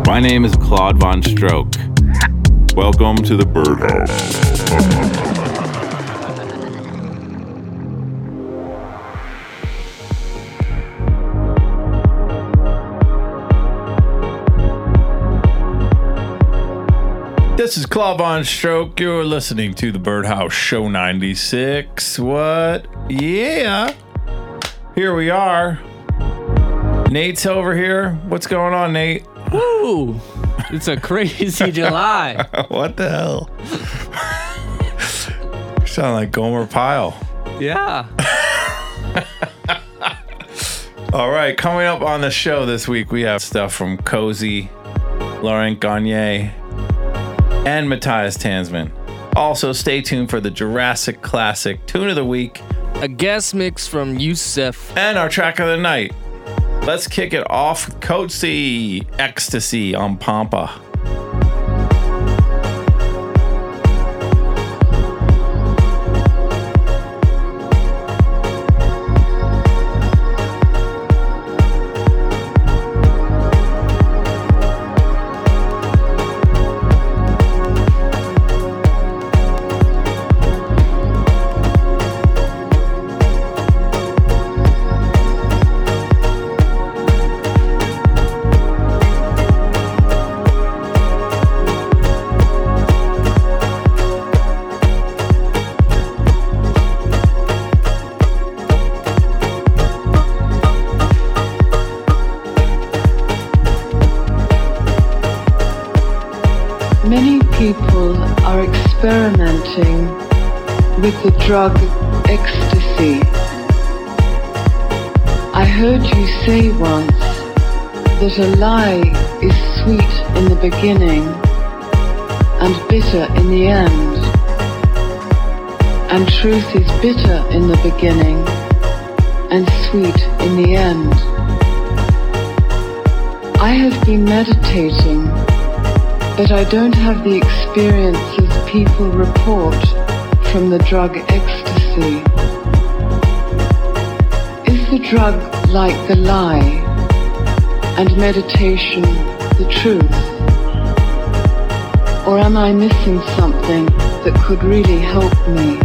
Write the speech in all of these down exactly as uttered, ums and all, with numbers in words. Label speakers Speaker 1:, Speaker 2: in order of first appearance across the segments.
Speaker 1: My name is Claude Von Stroke. Welcome to the Birdhouse. This is Claude Von Stroke. You're listening to the Birdhouse Show ninety-six. What? Yeah. Here we are. Nate's over here. What's going on, Nate?
Speaker 2: Woo! It's a crazy July.
Speaker 1: What the hell? You sound like Gomer Pyle.
Speaker 2: Yeah.
Speaker 1: All right, coming up on the show this week, we have stuff from Cozy, Laurent Garnier, and Matthias Tansman. Also, stay tuned for the Jurassic Classic Tune of the Week.
Speaker 2: A guest mix from Yusef.
Speaker 1: And our track of the night. Let's kick it off with Cozy, Ecstasy on Pampa.
Speaker 3: Experimenting with the drug ecstasy. I heard you say once that a lie is sweet in the beginning and bitter in the end, and truth is bitter in the beginning and sweet in the end. I have been meditating, but I don't have the experiences people report from the drug ecstasy. Is the drug like the lie, and meditation the truth? Or am I missing something that could really help me?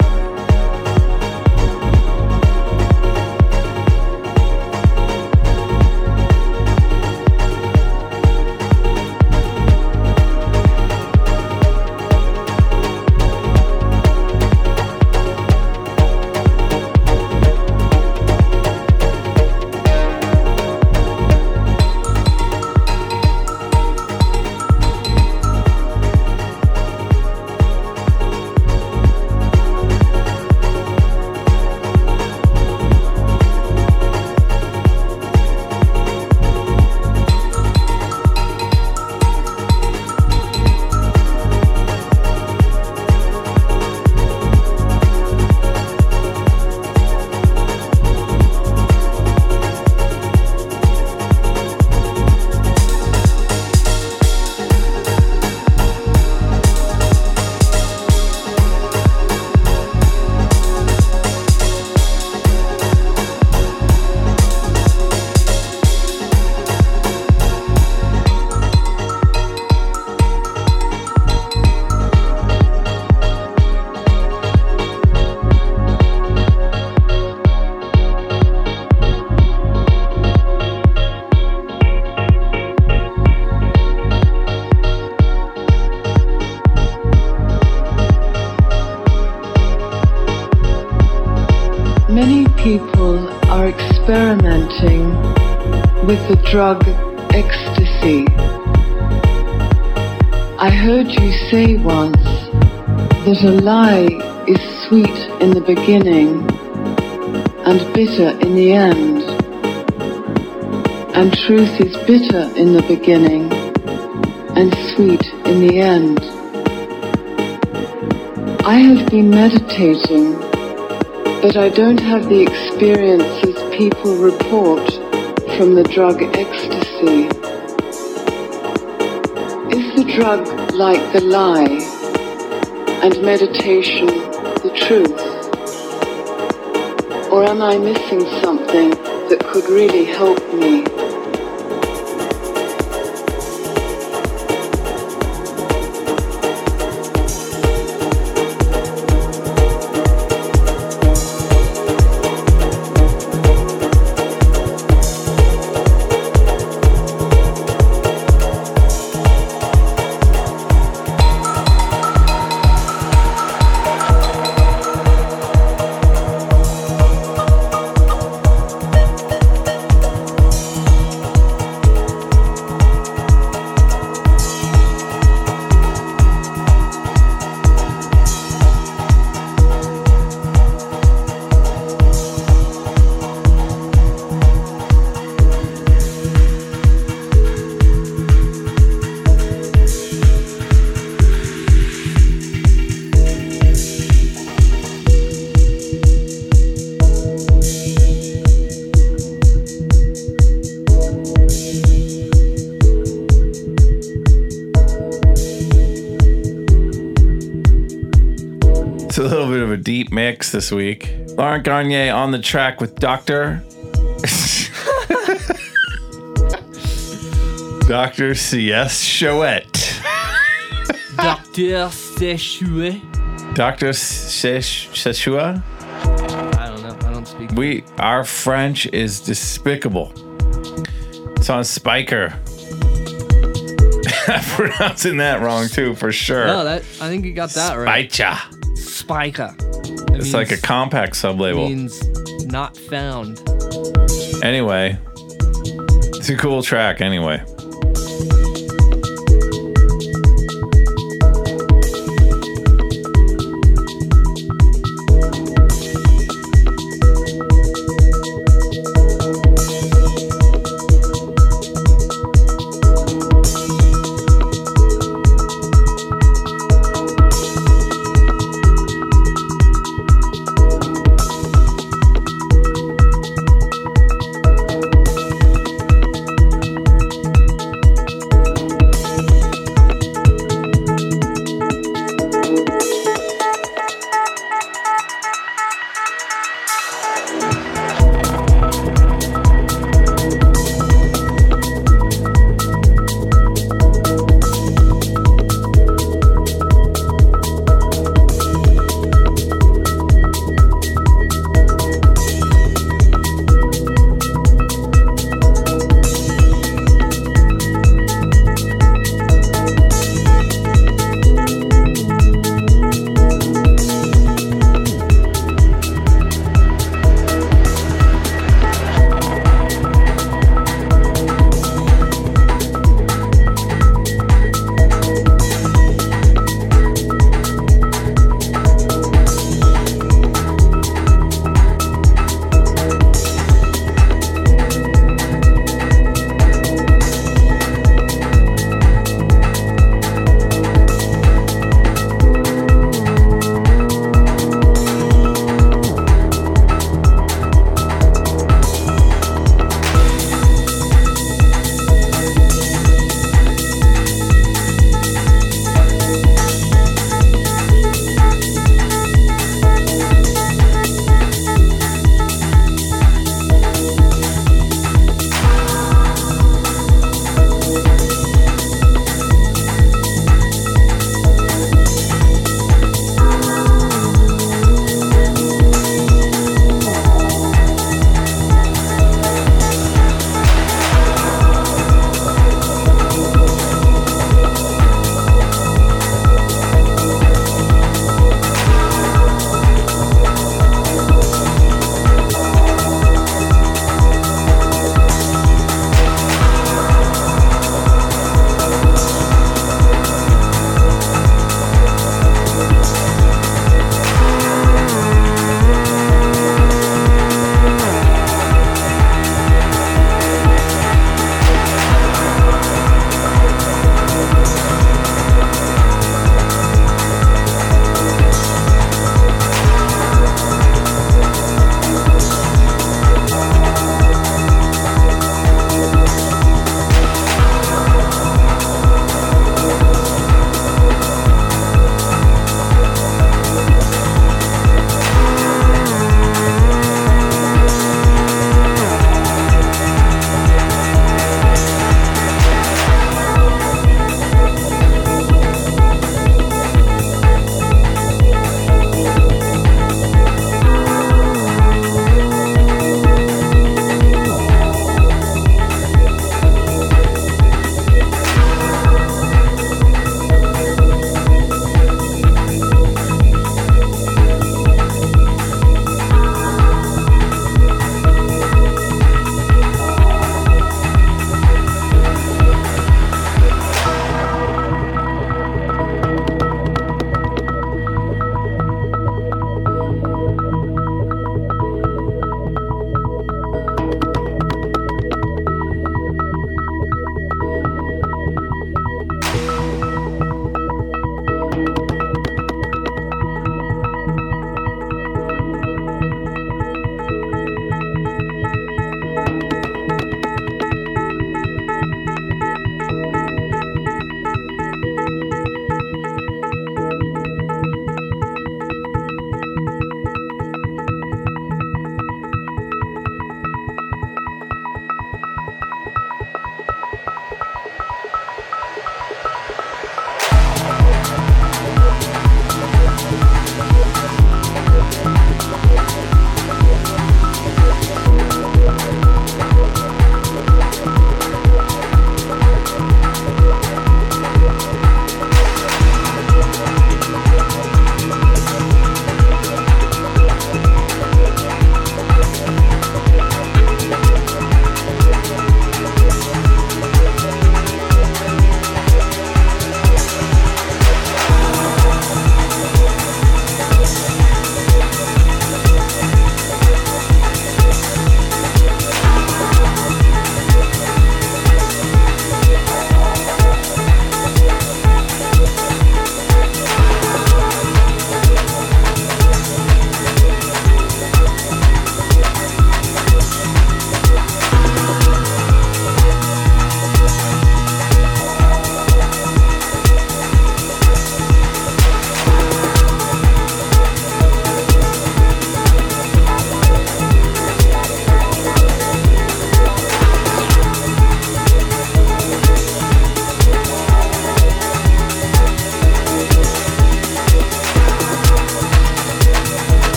Speaker 3: People are experimenting with the drug ecstasy. I heard you say once that a lie is sweet in the beginning and bitter in the end, and truth is bitter in the beginning and sweet in the end. I have been meditating, but I don't have the experiences people report from the drug ecstasy. Is the drug like the lie, and meditation the truth? Or am I missing something that could really help me?
Speaker 1: a deep mix this week. Laurent Garnier on the track with Doctor Doctor C S Chouette.
Speaker 2: Doctor Sechouet.
Speaker 1: Doctor Sechua?
Speaker 2: I don't know. I don't speak.
Speaker 1: We our French is despicable. It's on Spiker. I'm pronouncing that wrong too, for sure.
Speaker 2: No, that I think you got that right.
Speaker 1: Spicha.
Speaker 2: Spica.
Speaker 1: It's like a compact sublabel.
Speaker 2: Means not found.
Speaker 1: Anyway, it's a cool track. Anyway.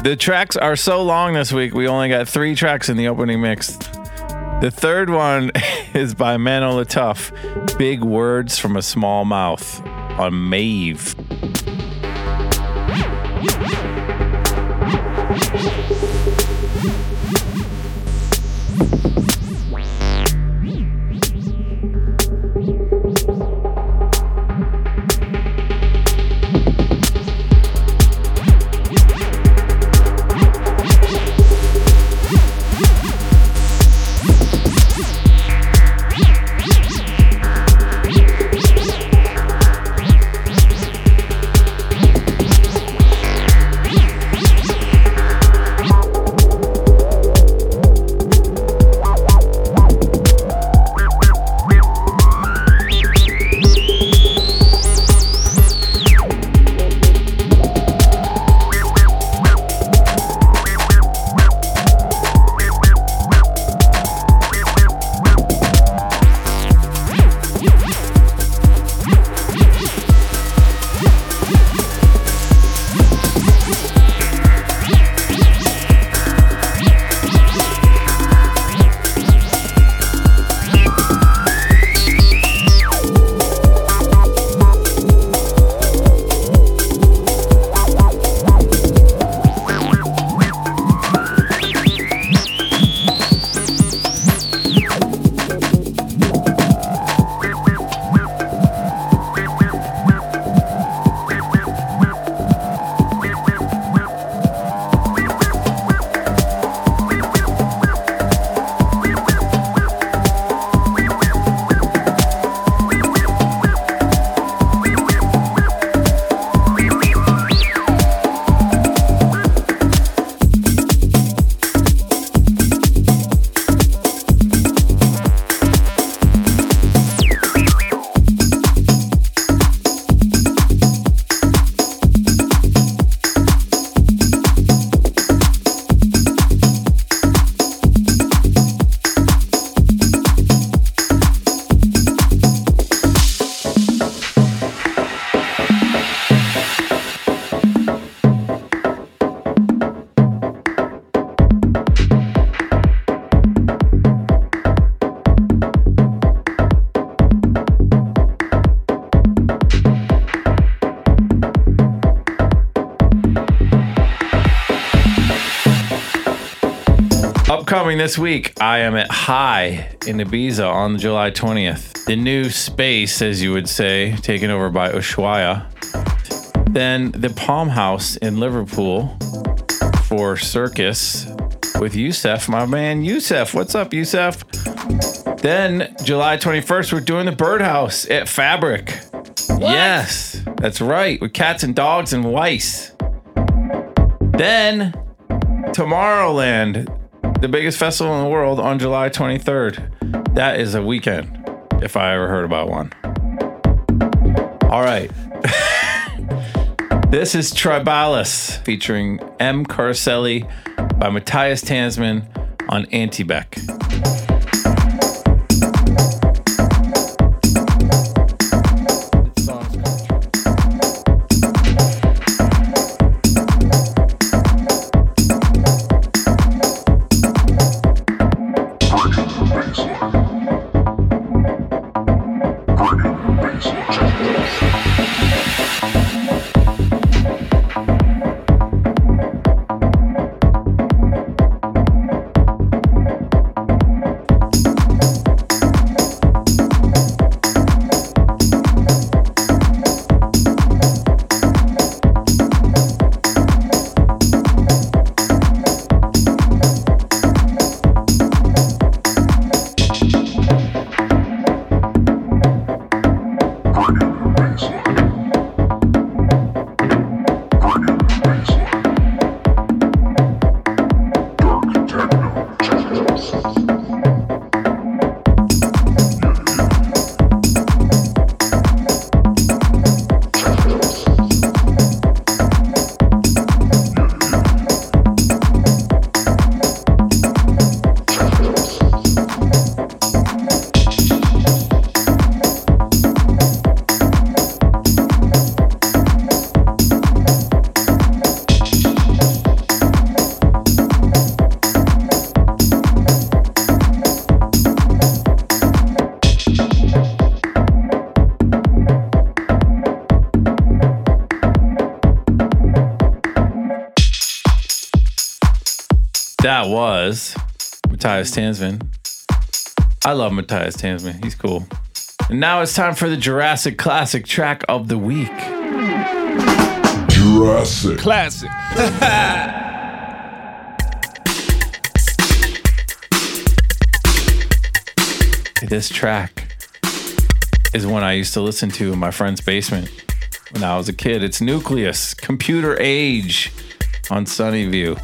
Speaker 1: The tracks are so long this week, we only got three tracks in the opening mix. The third one is by Mano Latuff, Big Words from a Small Mouth on Mave. Upcoming this week, I am at High in Ibiza on July twentieth. The new space, as you would say, taken over by Ushuaia. Then the Palm House in Liverpool for Circus with Yusef, my man Yusef. What's up, Yusef? Then July twenty-first, we're doing the Birdhouse at Fabric. What? Yes, that's right, with Cats and Dogs and Weiss. Then Tomorrowland, the biggest festival in the world, on July twenty-third. That is a weekend, if I ever heard about one. All right. This is Tribalis featuring M. Carcelli by Matthias Tansman on Antibec.
Speaker 4: Bring
Speaker 1: That was Matthias Tansman. I love Matthias Tansman. He's cool. And now it's time for the Jurassic Classic track of the week.
Speaker 4: Jurassic
Speaker 2: Classic.
Speaker 1: This track is one I used to listen to in my friend's basement when I was a kid. It's Nucleus, Computer Age on Sunnyview.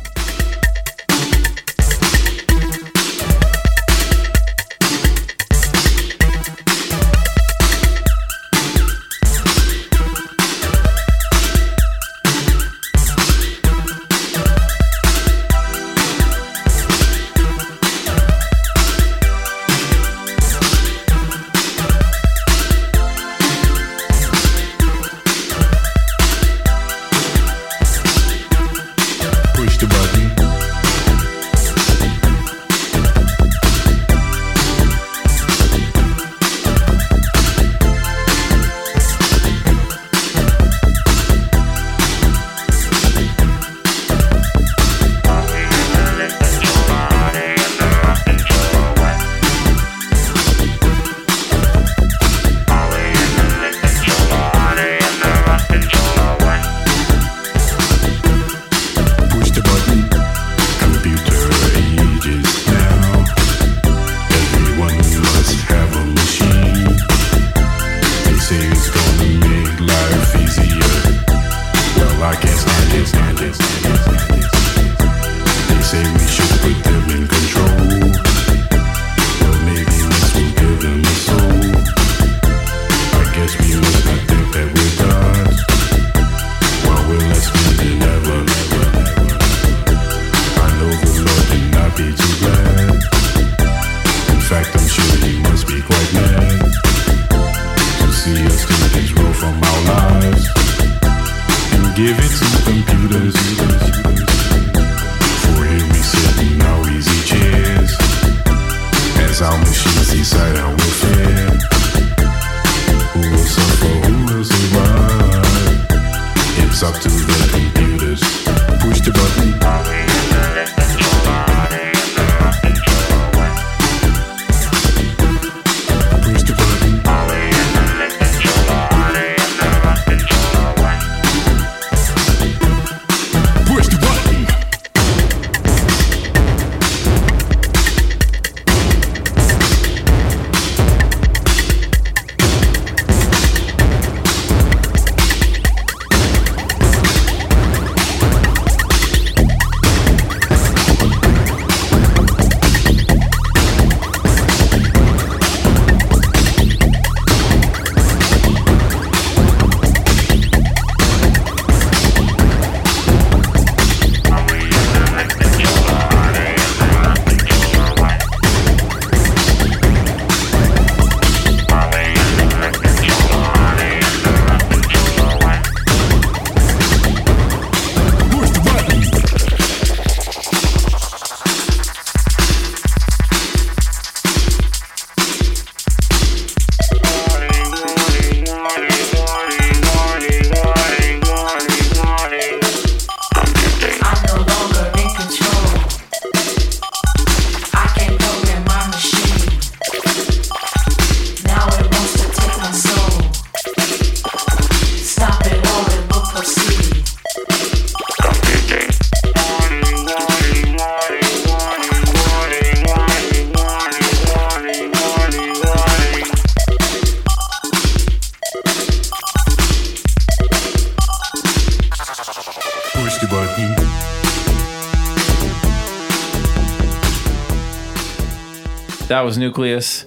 Speaker 1: That was Nucleus.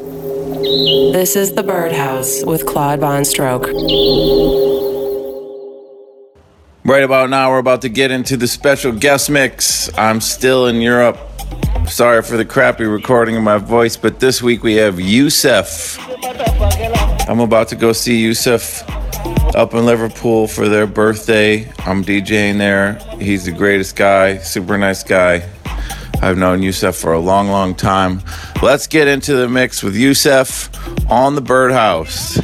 Speaker 5: This is The Birdhouse with Claude Von Stroke.
Speaker 1: Right about now, we're about to get into the special guest mix. I'm still in Europe. Sorry for the crappy recording of my voice, but this week we have Yusef. I'm about to go see Yusef up in Liverpool for their birthday. I'm DJing there. He's the greatest guy, super nice guy. I've known Yusef for a long, long time. Let's get into the mix with Yusef on the Birdhouse.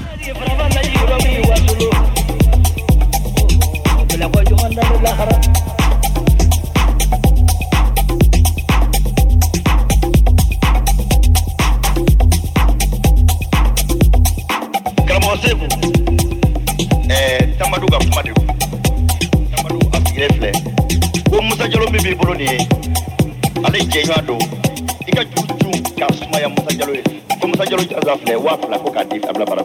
Speaker 4: ko musa jalo bi bi bolo ni ale je ɲɔ do I ka ju ju ka sumaya musa jalo ye ko musa jalo jaza filɛ wa fila ko k'a di abila bara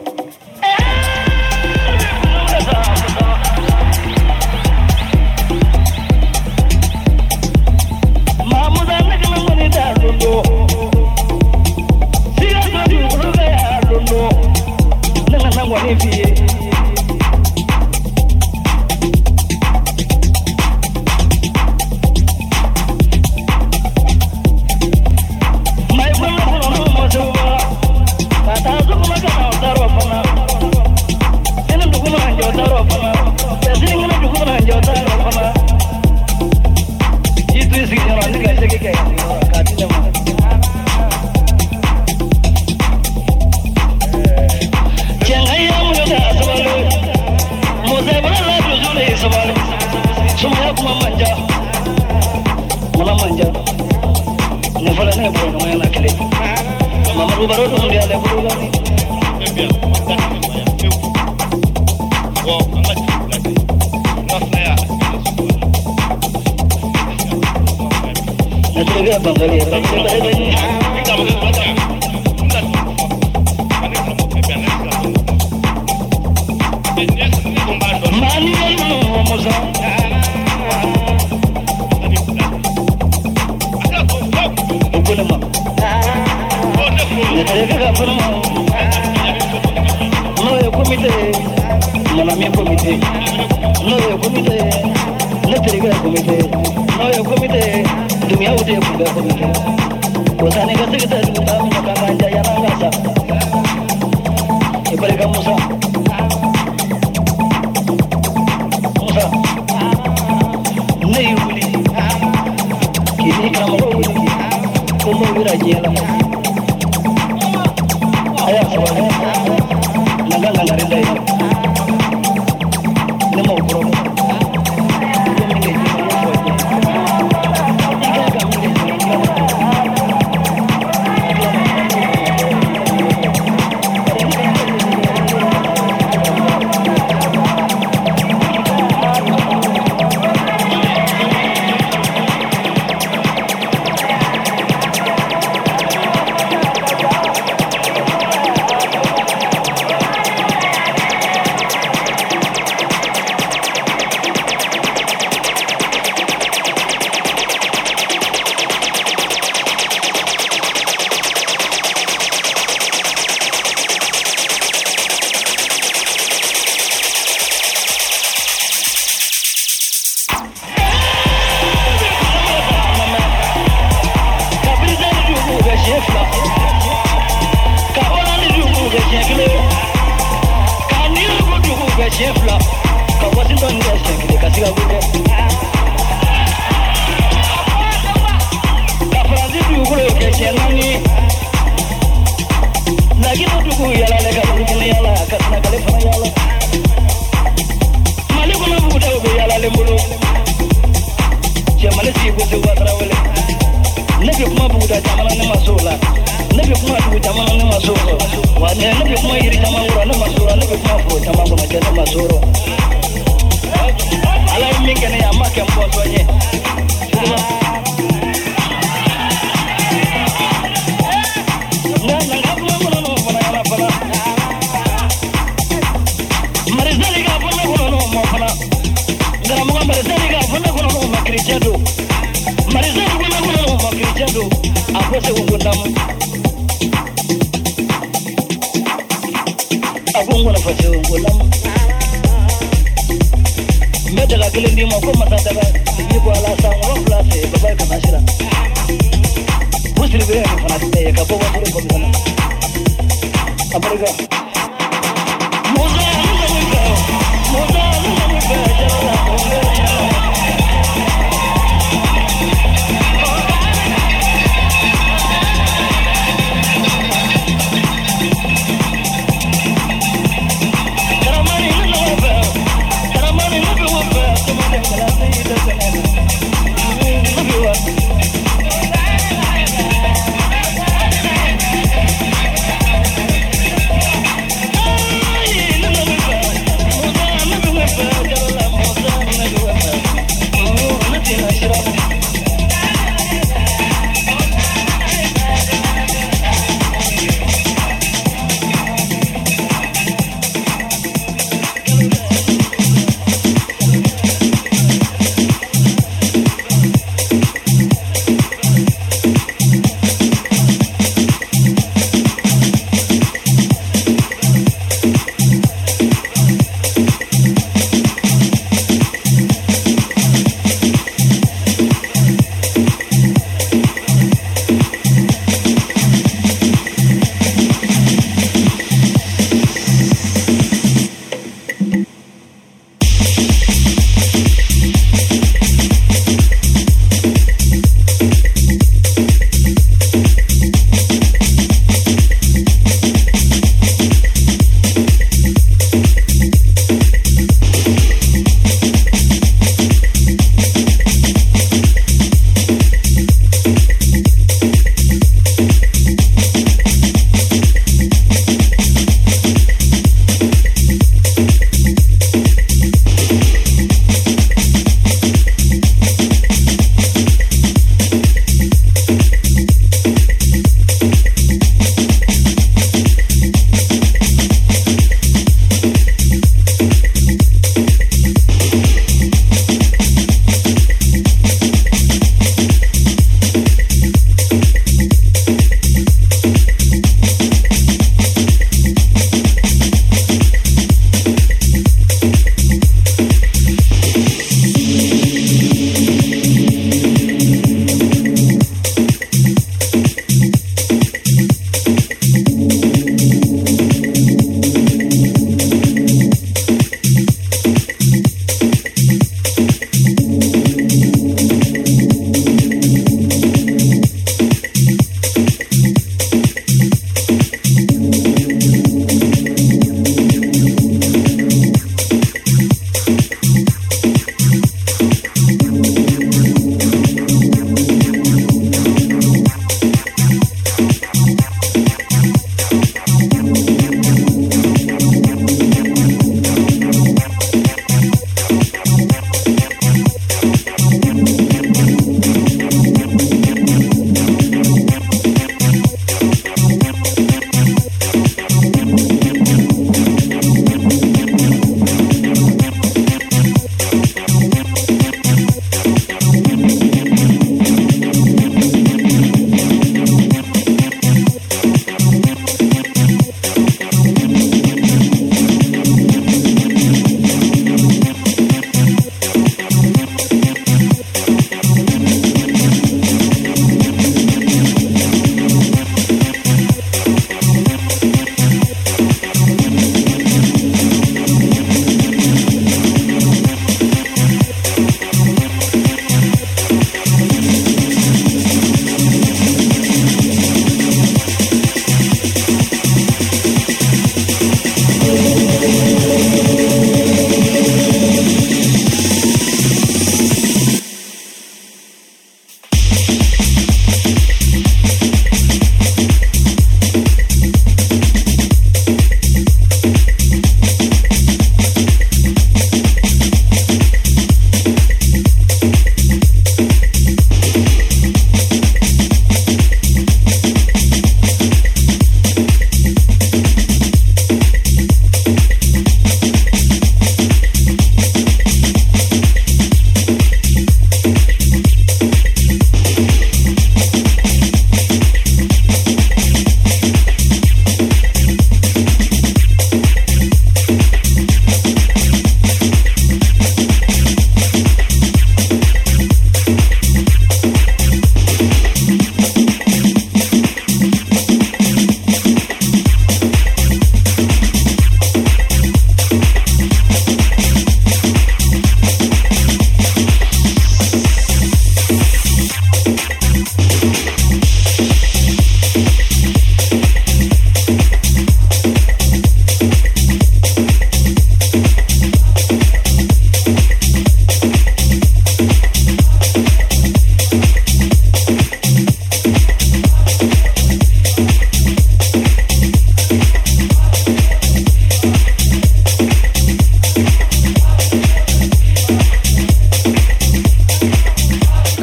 Speaker 4: mamuza ne kana mani da londo siga do du bolo be ya londo ne kana ngwani fiye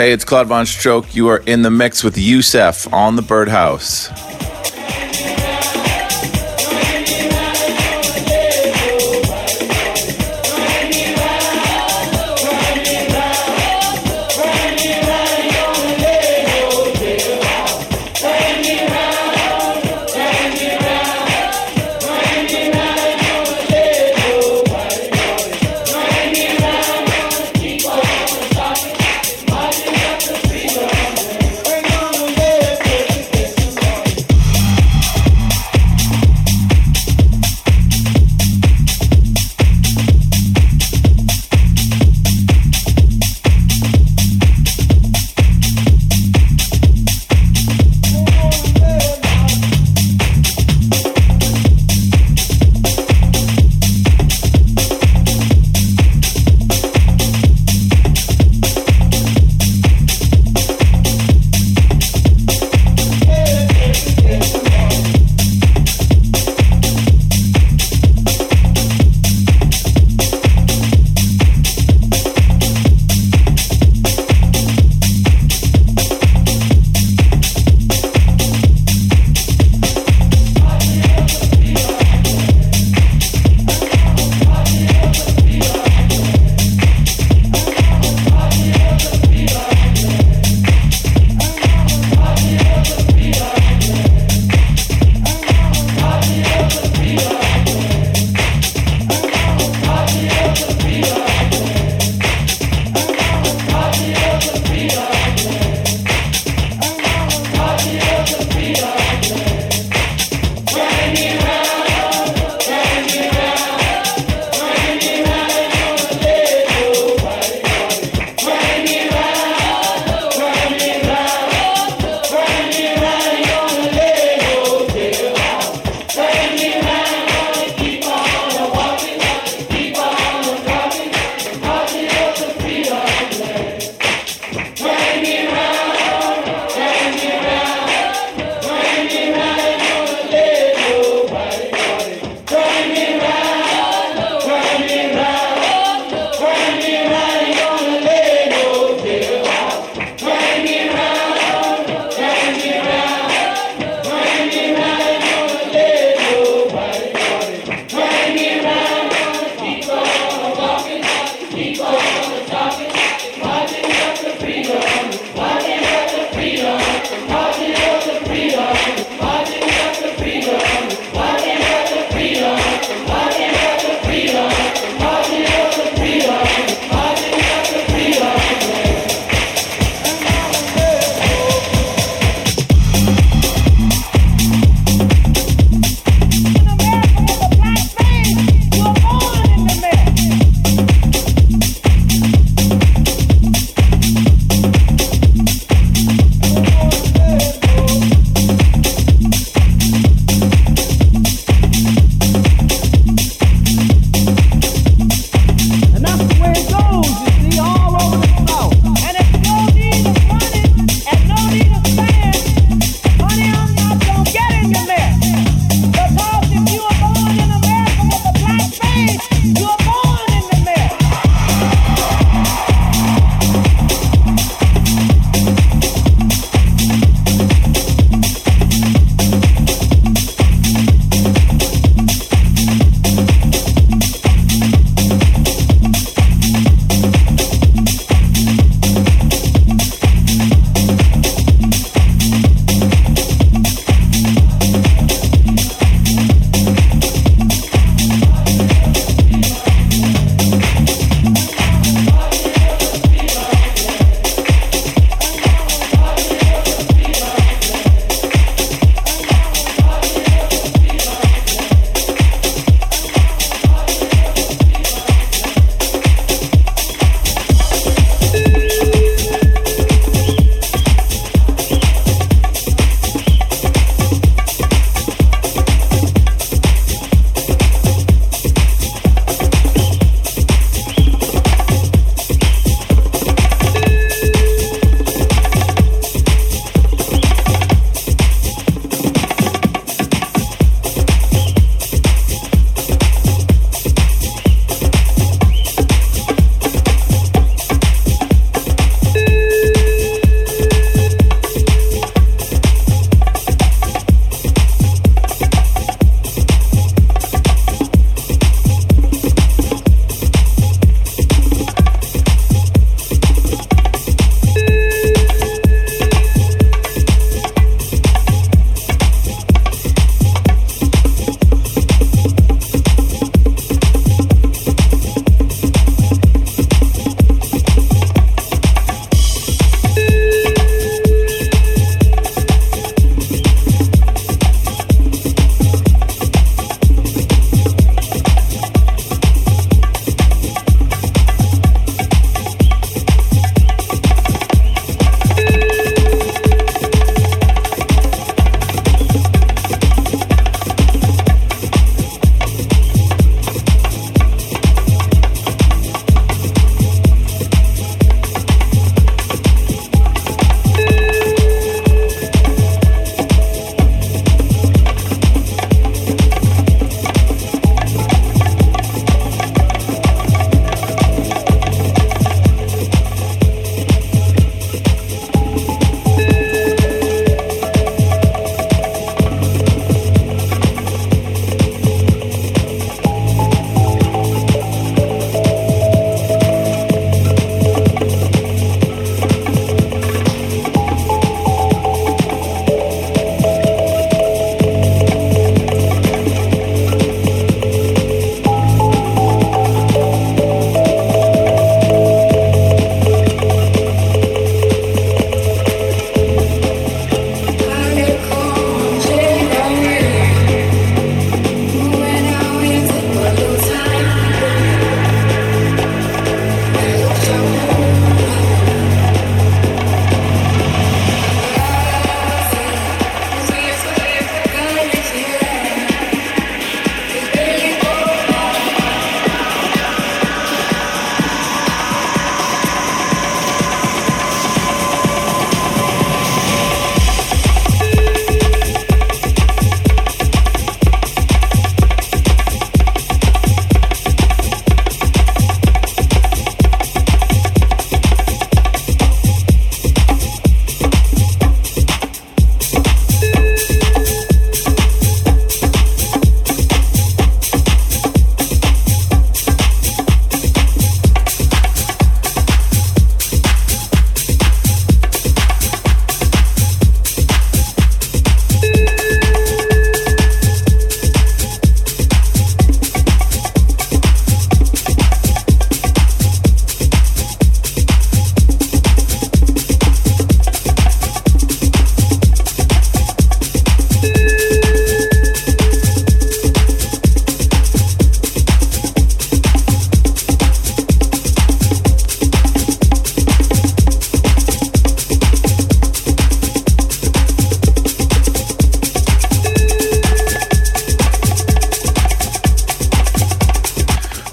Speaker 1: Hey, it's Claude Von Stroke. You are in the mix with Yusef on the Birdhouse.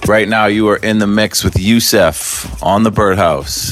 Speaker 1: Right now, you are in the mix with Yusef on the Birdhouse.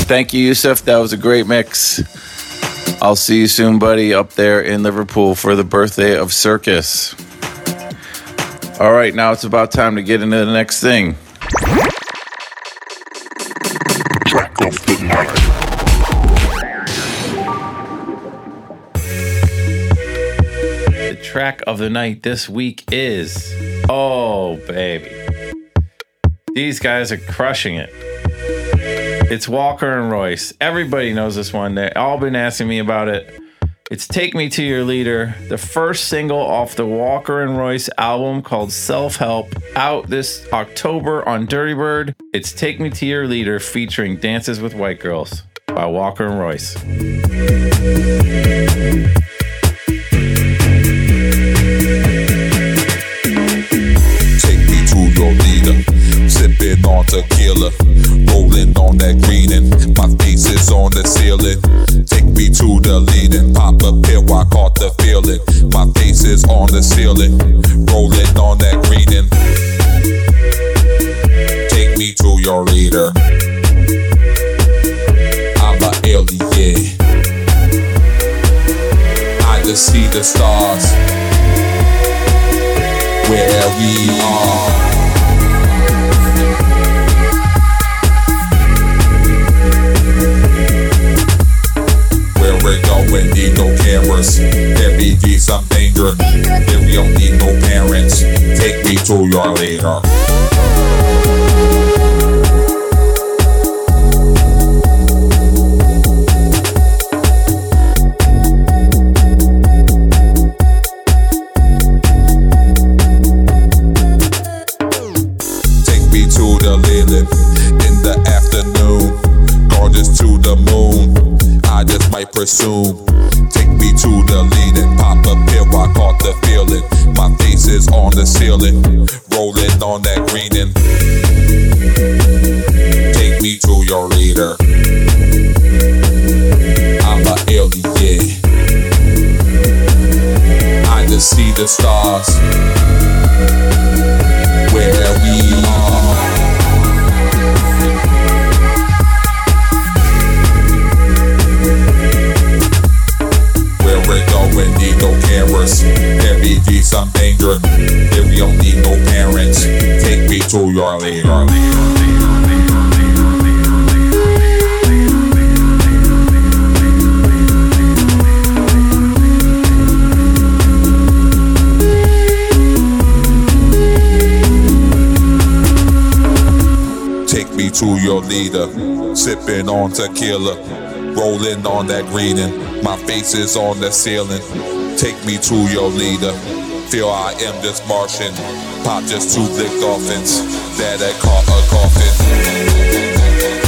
Speaker 1: Thank you, Yusuf. That was a great mix. I'll see you soon, buddy, up there in Liverpool for the birthday of Circus. All right, now it's about time to get into the next thing.
Speaker 6: Track of the night.
Speaker 1: The track of the night this week is, oh, baby. These guys are crushing it. It's Walker and Royce. Everybody knows this one. They've all been asking me about it. It's Take Me to Your Leader, the first single off the Walker and Royce album called Self-Help, out this October on Dirty Bird. It's Take Me to Your Leader featuring Dances with White Girls by Walker and Royce.
Speaker 7: Take me to your leader, sipping on tequila, rolling on that green and my face is on the ceiling. Take me to the leading, pop a pill, I caught the feeling. My face is on the ceiling, rolling on that green and take me to your leader. I'm an alien, I just see the stars where we are. We're going, need no cameras. There be some danger. If we don't need no parents, take me to your leader. Take me to the lily in the afternoon, gorgeous to the moon. I just might presume. Take me to the lead and pop a pill, I caught the feeling. My face is on the ceiling, rolling on that green and take me to your leader. I'm an alien, I just see the stars where we are. We're going, need no cameras. There be some danger. If we don't need no parents, take me to your leader. Take me to your leader, sipping on tequila, rolling on that green and my face is on the ceiling. Take me to your leader. Feel I am just Martian. Pop just two lick dolphins that I caught a coffin.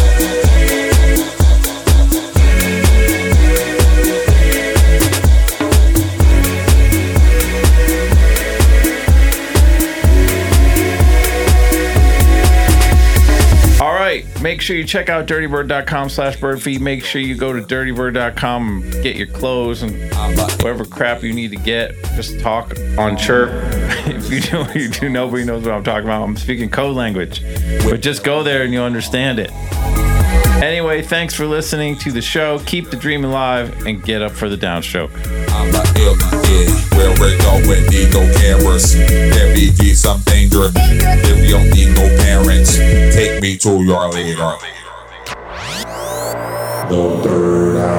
Speaker 1: Make sure you check out dirtybird.com slash birdfeed. Make sure you go to dirtybird dot com and get your clothes and whatever crap you need to get. Just talk on chirp. If you do, you do, nobody knows what I'm talking about. I'm speaking code language. But just go there and you'll understand it. Anyway, thanks for listening to the show. Keep the dream alive and get up for the downstroke.
Speaker 7: I'm an alien, where we're going, need no cameras. There be some danger. If we don't need no parents, take me to your leader. The bird